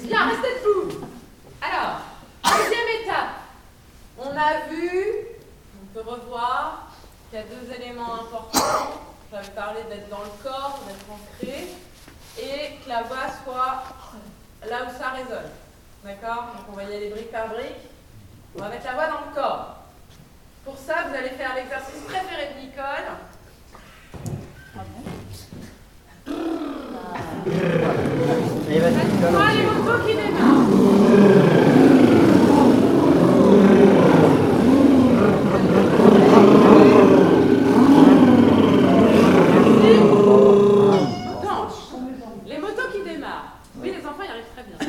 Bien, restez debout. Alors, deuxième étape. On a vu, on peut revoir qu'il y a deux éléments importants. J'avais parlé d'être dans le corps, d'être ancré, et que la voix soit là où ça résonne. D'accord? Donc on va y aller brique par brique. On va mettre la voix dans le corps. Pour ça, vous allez faire l'exercice préféré de Nicole. Faites-moi les motos qui démarrent. Les motos qui démarrent. Oui, les enfants y arrivent très bien.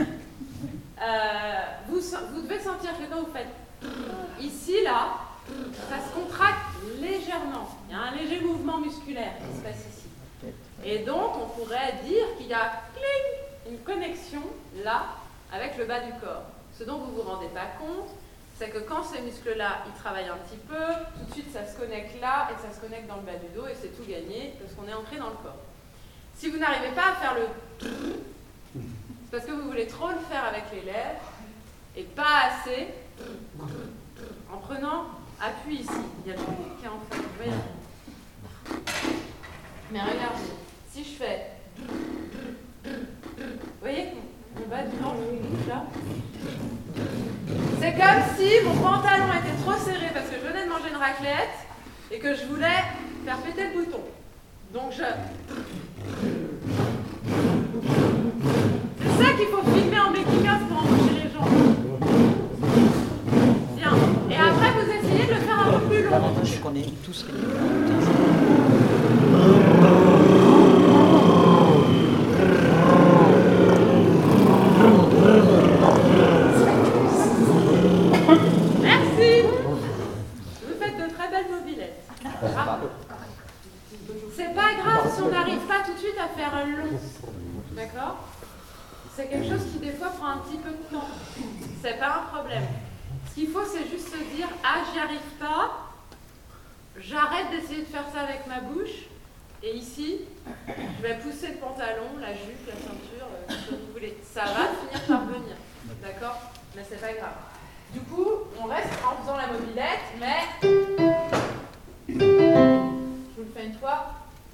Vous devez sentir que quand vous faites ici, là, ça se contracte légèrement. Il y a un léger mouvement musculaire qui se passe ici. Et donc, on pourrait dire qu'il y a cling, une connexion là avec le bas du corps. Ce dont vous ne vous rendez pas compte, c'est que quand ces muscles-là, ils travaillent un petit peu, tout de suite ça se connecte là et ça se connecte dans le bas du dos et c'est tout gagné parce qu'on est ancré dans le corps. Si vous n'arrivez pas à faire le c'est parce que vous voulez trop le faire avec les lèvres et pas assez en prenant appui ici. Il y a le public qui est en face, vous voyez. Mais regardez, si je fais vous voyez mon bas du ventre bouge là. C'est comme si mon pantalon était trop serré parce que je venais de manger une raclette et que je voulais faire péter le bouton. Donc c'est ça qu'il faut filmer en making-of pour embaucher les gens. Bien. Et après vous essayez de le faire un peu plus long. L'avantage c'est qu'on est tous Merci. Vous faites de très belles mobilettes. C'est pas grave si on n'arrive pas tout de suite à faire un long. D'accord? C'est quelque chose qui des fois prend un petit peu de temps. C'est pas un problème. Ce qu'il faut, c'est juste se dire, ah, j'y arrive pas. J'arrête d'essayer de faire ça avec ma bouche. Et ici, je vais pousser le pantalon, la jupe, la ceinture, ce que vous voulez. Ça va finir par venir. D'accord? Mais c'est pas grave. Du coup, on reste en faisant la mobilette, mais je vous le fais une fois.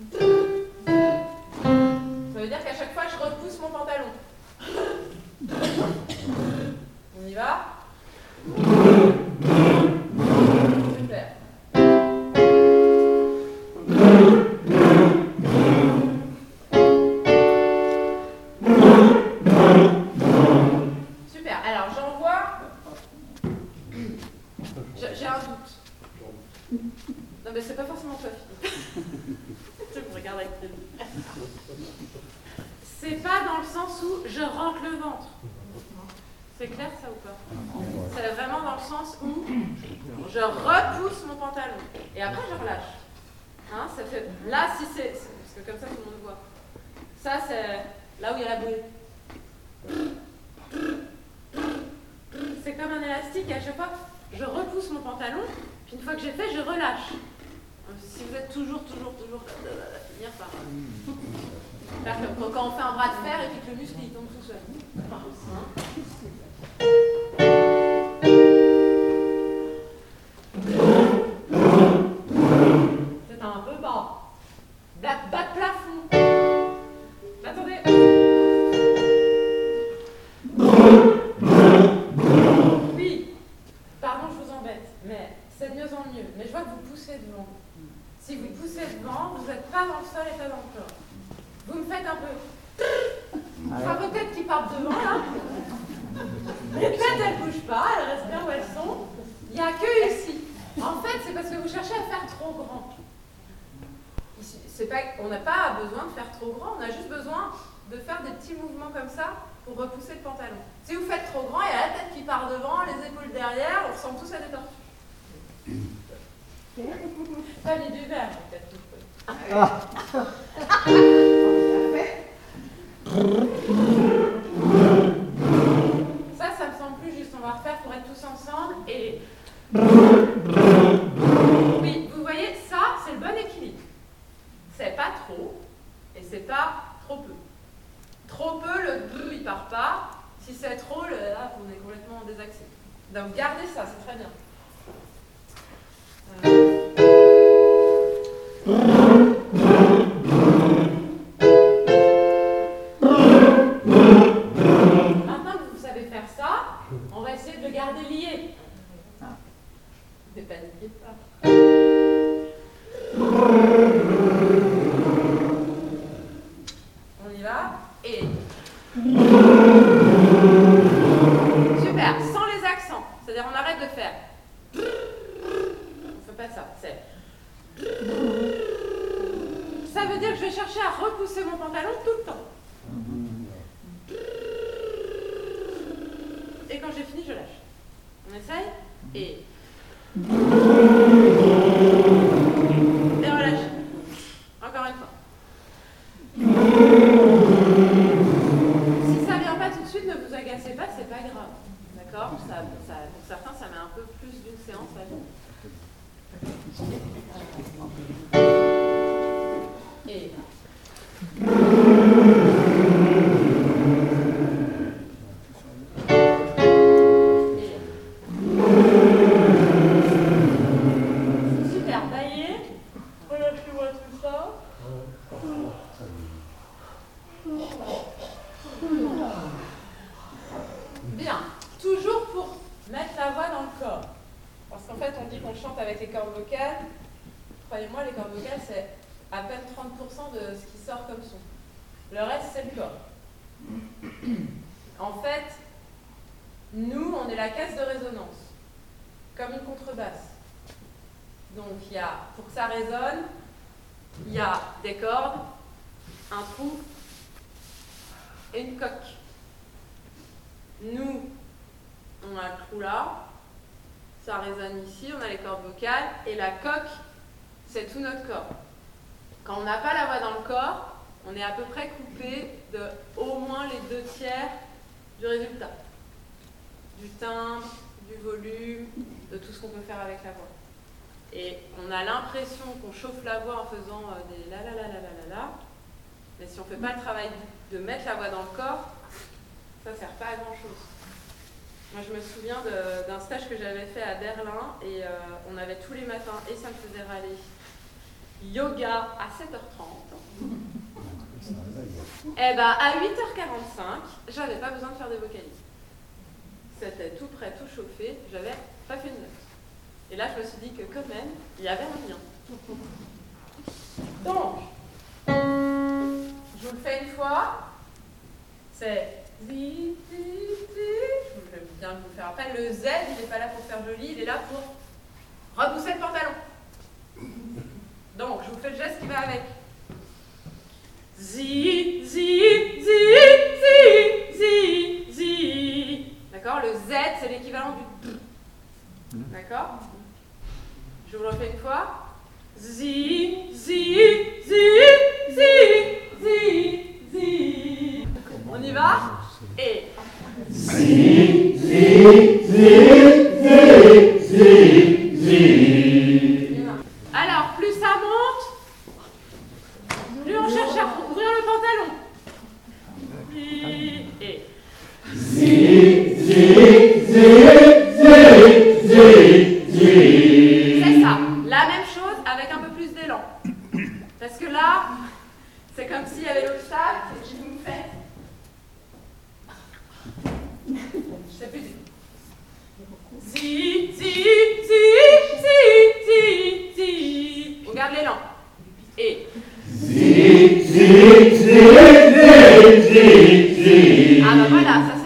Ça veut dire qu'à chaque fois, je repousse mon pantalon. On y va? Super. Super. Alors, j'envoie. J'ai un doute. Non, mais c'est pas forcément toi, Philippe. Je me regarde avec plaisir. C'est pas dans le sens où je rentre le ventre. C'est clair ça ou pas? C'est vraiment dans le sens où je repousse mon pantalon. Et après je relâche. Hein, ça fait... Là, si c'est... Parce que comme ça tout le monde voit. Ça c'est là où il y a la bouée. C'est comme un élastique et à chaque fois je repousse mon pantalon. Puis une fois que j'ai fait, je relâche. Si vous êtes toujours finir par... Quand on fait un bras de fer et puis que le muscle il tombe tout seul. C'est un peu bas. Bas de plafond. Attendez. Oui. Pardon, je vous embête. Mais c'est de mieux en mieux. Mais je vois que vous poussez devant. Si vous poussez devant, vous n'êtes pas dans le sol et pas dans le corps. Vous me faites un peu... Enfin, vos têtes qui partent devant, là. Les têtes, elles ne bougent pas, elles restent bien où elles sont. Il n'y a que ici. En fait, c'est parce que vous cherchez à faire trop grand. On n'a pas besoin de faire trop grand, on a juste besoin de faire des petits mouvements comme ça pour repousser le pantalon. Si vous faites trop grand, il y a la tête qui part devant, les épaules derrière, on ressemble tous à des tortues. Famille du verre, peut-être. Ça me semble plus juste. On va refaire pour être tous ensemble. Et oui, vous voyez, ça, c'est le bon équilibre. C'est pas trop et c'est pas trop peu. Trop peu, le il part pas. Si c'est trop, là, on est complètement désaxé. Donc gardez ça, c'est très bien. Maintenant que vous savez faire ça, on va essayer de le garder lié. Ne paniquez pas. On y va. Et... super, sans les accents. C'est-à-dire on arrête de faire. On ne fait pas ça. C'est... ça veut dire que je vais chercher à repousser mon pantalon tout le temps. Et quand j'ai fini, je lâche. On essaye. Et relâche. Encore une fois. Si ça vient pas tout de suite, ne vous agacez pas, c'est pas grave. D'accord ? Pour certains, ça met un peu plus d'une séance à venir. Et super, taillez. Relâchez-moi tout ça. Bien, toujours pour mettre la voix dans le corps. Parce qu'en fait, on dit qu'on chante avec les cordes vocales. Croyez-moi, les cordes vocales, c'est à peine 30% de ce qui sort comme son. Le reste, c'est le corps. En fait, nous, on est la caisse de résonance, comme une contrebasse. Donc, il y a, pour que ça résonne, il y a des cordes, un trou et une coque. Nous, on a le trou là, ça résonne ici, on a les cordes vocales, et la coque, c'est tout notre corps. Quand on n'a pas la voix dans le corps, on est à peu près coupé de au moins les 2/3 du résultat. Du timbre, du volume, de tout ce qu'on peut faire avec la voix. Et on a l'impression qu'on chauffe la voix en faisant des la la la la la la la, mais si on ne fait pas le travail de mettre la voix dans le corps, ça ne sert pas à grand chose. Moi je me souviens d'un stage que j'avais fait à Berlin et on avait tous les matins, et ça me faisait râler, yoga à 7h30. Et ben à 8h45, j'avais pas besoin de faire des vocalises. C'était tout prêt, tout chauffé, j'avais pas fait une note. Et là je me suis dit que quand même, il y avait un lien. Donc, je vous le fais une fois, c'est zi, zi, zi. Je vais bien vous faire appel. Le Z, il n'est pas là pour faire joli, il est là pour repousser le pantalon. Donc, je vous fais le geste qui va avec. Zi, zi, zi, zi, zi, zi. D'accord ? Le Z, c'est l'équivalent du D. D'accord ? Je vous le refais une fois. Zi, zi, zi, zi, zi, zi. On y va ? Et. Zi, zi, zi, zi, zi, zi. Alors, plus ça monte, plus on cherche à ouvrir le pantalon. Et. Zi, zi, zi, zi, zi, zi. C'est ça. La même chose avec un peu plus d'élan. Parce que là, c'est comme s'il y avait l'obstacle et je vous fais. Je sais plus. Zi, zi, zi, zi, zi, zi. On garde l'élan. Et. Zi, zi, zi, zi, zi, zi. Ah bah voilà, ça